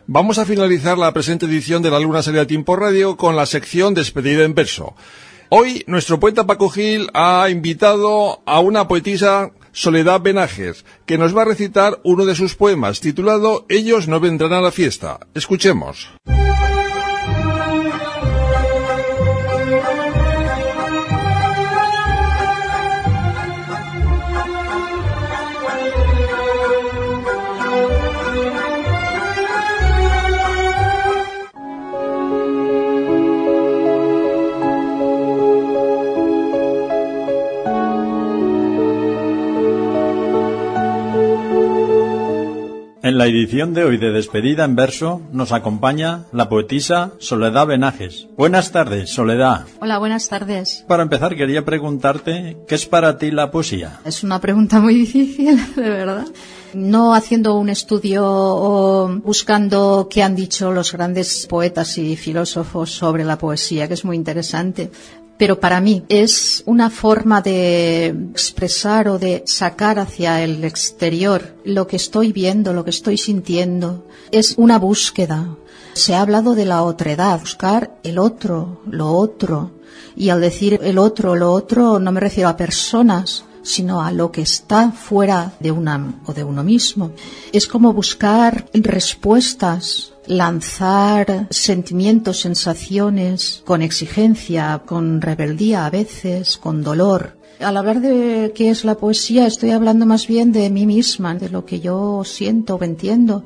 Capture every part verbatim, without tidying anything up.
Vamos a finalizar la presente edición de La Luna Sale a Tiempo Radio con la sección Despedida en Verso. Hoy, nuestro poeta Paco Gil ha invitado a una poetisa, Soledad Benajes, que nos va a recitar uno de sus poemas, titulado Ellos no vendrán a la fiesta. Escuchemos. En la edición de hoy de Despedida en Verso nos acompaña la poetisa Soledad Benajes. Buenas tardes, Soledad. Hola, buenas tardes. Para empezar quería preguntarte, ¿qué es para ti la poesía? Es una pregunta muy difícil, de verdad. No haciendo un estudio o buscando qué han dicho los grandes poetas y filósofos sobre la poesía, que es muy interesante. Pero para mí es una forma de expresar o de sacar hacia el exterior lo que estoy viendo, lo que estoy sintiendo. Es una búsqueda. Se ha hablado de la otredad, buscar el otro, lo otro. Y al decir el otro, lo otro, no me refiero a personas, sino a lo que está fuera de una o de uno mismo. Es como buscar respuestas, lanzar sentimientos, sensaciones, con exigencia, con rebeldía a veces, con dolor. Al hablar de qué es la poesía, estoy hablando más bien de mí misma, de lo que yo siento o entiendo.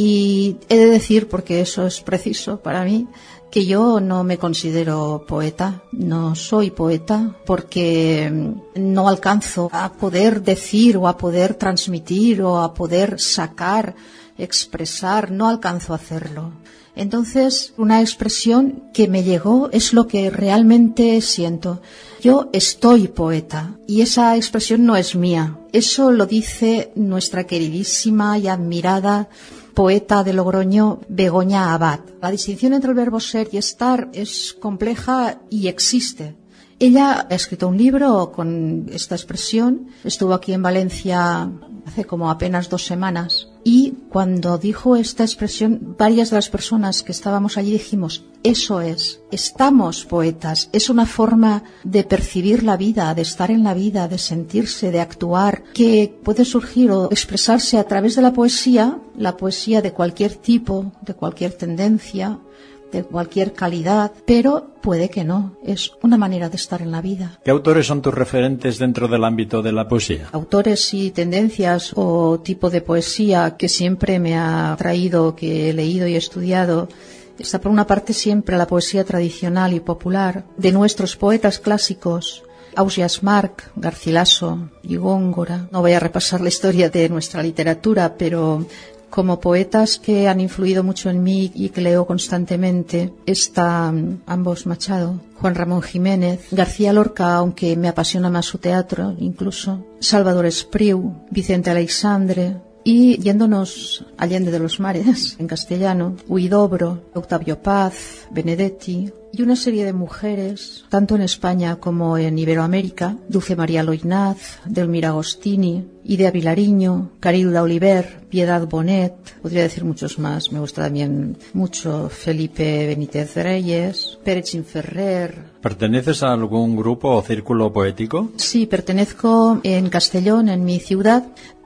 Y he de decir, porque eso es preciso para mí, que yo no me considero poeta, no soy poeta, porque no alcanzo a poder decir o a poder transmitir o a poder sacar, expresar, no alcanzo a hacerlo. Entonces, una expresión que me llegó es lo que realmente siento. Yo estoy poeta y esa expresión no es mía. Eso lo dice nuestra queridísima y admirada poeta de Logroño, Begoña Abad. La distinción entre el verbo ser y estar es compleja y existe. Ella ha escrito un libro con esta expresión, estuvo aquí en Valencia hace como apenas dos semanas y cuando dijo esta expresión, varias de las personas que estábamos allí dijimos, eso es, estamos poetas, es una forma de percibir la vida, de estar en la vida, de sentirse, de actuar, que puede surgir o expresarse a través de la poesía, la poesía de cualquier tipo, de cualquier tendencia, de cualquier calidad, pero puede que no. Es una manera de estar en la vida. ¿Qué autores son tus referentes dentro del ámbito de la poesía? Autores y tendencias o tipo de poesía que siempre me ha atraído, que he leído y estudiado. Está por una parte siempre la poesía tradicional y popular de nuestros poetas clásicos, Ausiàs March, Garcilaso y Góngora. No voy a repasar la historia de nuestra literatura, pero como poetas que han influido mucho en mí y que leo constantemente está ambos Machado, Juan Ramón Jiménez, García Lorca, aunque me apasiona más su teatro incluso, Salvador Espriu, Vicente Aleixandre y yéndonos allende de los mares en castellano, Huidobro, Octavio Paz, Benedetti y una serie de mujeres, tanto en España como en Iberoamérica, Dulce María Loynaz, Delmira Agostini, Idea Vilariño, Carilda Oliver, Piedad Bonet, podría decir muchos más, me gusta también mucho Felipe Benítez Reyes, Pérez Ferrer. ¿Perteneces a algún grupo o círculo poético? Sí, pertenezco en Castellón, en mi ciudad.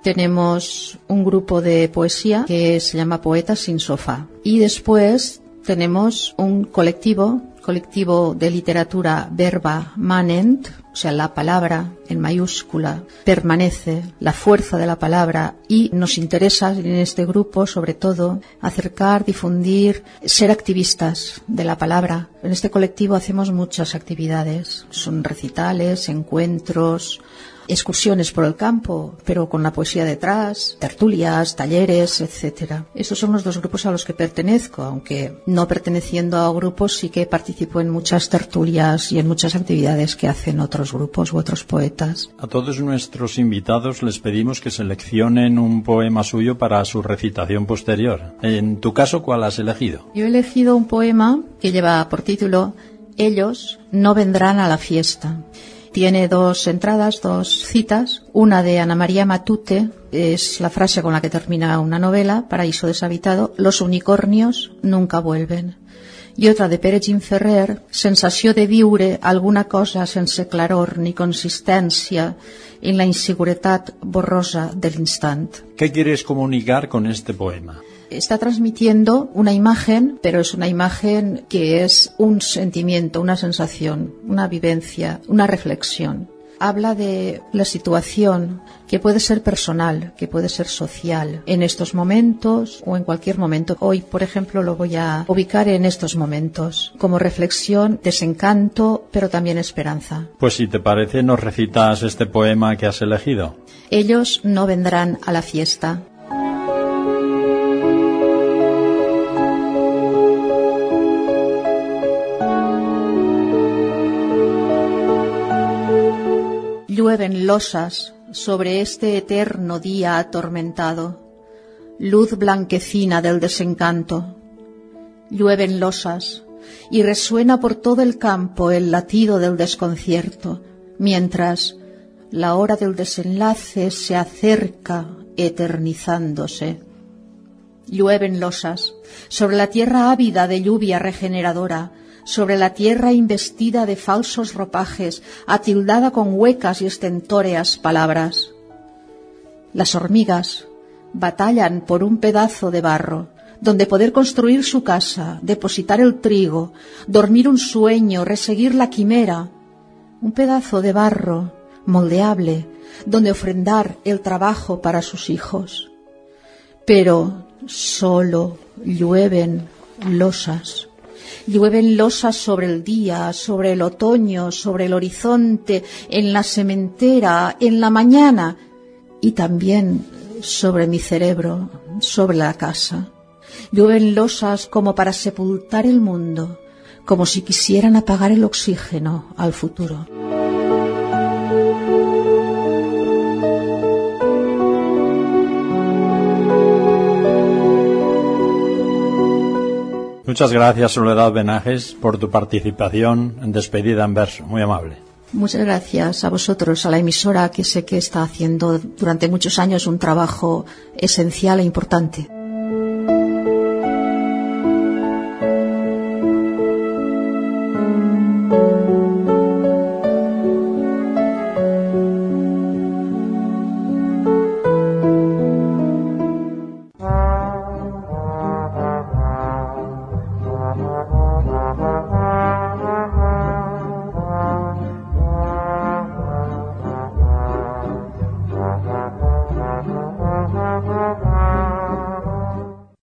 Tenemos un grupo de poesía que se llama Poetas sin Sofá. Y después tenemos un colectivo, colectivo de literatura Verba Manent, o sea, la palabra en mayúscula permanece, la fuerza de la palabra, y nos interesa en este grupo, sobre todo, acercar, difundir, ser activistas de la palabra. En este colectivo hacemos muchas actividades, son recitales, encuentros, excursiones por el campo, pero con la poesía detrás, tertulias, talleres, etcétera. Estos son los dos grupos a los que pertenezco, aunque no perteneciendo a grupos sí que participo en muchas tertulias y en muchas actividades que hacen otros grupos u otros poetas. A todos nuestros invitados les pedimos que seleccionen un poema suyo para su recitación posterior. En tu caso, ¿cuál has elegido? Yo he elegido un poema que lleva por título Ellos no vendrán a la fiesta. Tiene dos entradas, dos citas. Una de Ana María Matute, es la frase con la que termina una novela, Paraíso deshabitado, los unicornios nunca vuelven. I otra de Pere Gimferrer, sensació de viure alguna cosa sense claror ni consistència en la inseguretat borrosa de l'instant. ¿Qué quieres comunicar con este poema? Está transmitiendo una imagen, pero es una imagen que es un sentimiento, una sensación, una vivencia, una reflexión. Habla de la situación que puede ser personal, que puede ser social, en estos momentos o en cualquier momento. Hoy, por ejemplo, lo voy a ubicar en estos momentos, como reflexión, desencanto, pero también esperanza. Pues si te parece, nos recitas este poema que has elegido. Ellos no vendrán a la fiesta. Llueven losas sobre este eterno día atormentado, luz blanquecina del desencanto. Llueven losas y resuena por todo el campo el latido del desconcierto, mientras la hora del desenlace se acerca eternizándose. Llueven losas sobre la tierra ávida de lluvia regeneradora, sobre la tierra investida de falsos ropajes, atildada con huecas y estentóreas palabras. Las hormigas batallan por un pedazo de barro, donde poder construir su casa, depositar el trigo, dormir un sueño, reseguir la quimera. Un pedazo de barro moldeable, donde ofrendar el trabajo para sus hijos. Pero solo llueven losas. Llueven losas sobre el día, sobre el otoño, sobre el horizonte, en la sementera, en la mañana y también sobre mi cerebro, sobre la casa. Llueven losas como para sepultar el mundo, como si quisieran apagar el oxígeno al futuro. Muchas gracias, Soledad Benajes, por tu participación en Despedida en Verso. Muy amable. Muchas gracias a vosotros, a la emisora, que sé que está haciendo durante muchos años un trabajo esencial e importante.